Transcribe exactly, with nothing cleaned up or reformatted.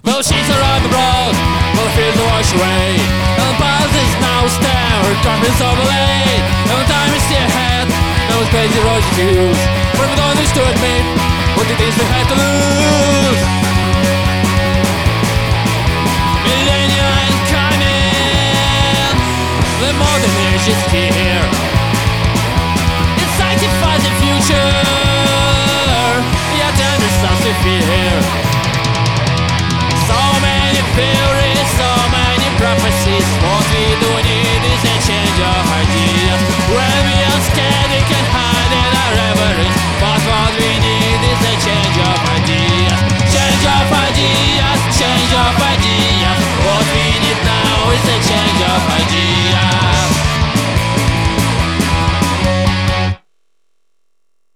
Well, she's around the road, well, the fields are washed away, and the past is now stare, her darkness overlaid. And the time is still ahead, those crazy roads to use, but we don't wish to admit what it is we had to lose. Millennia is coming, the modern age is here. It's time to find the future, yet there's nothing to fear.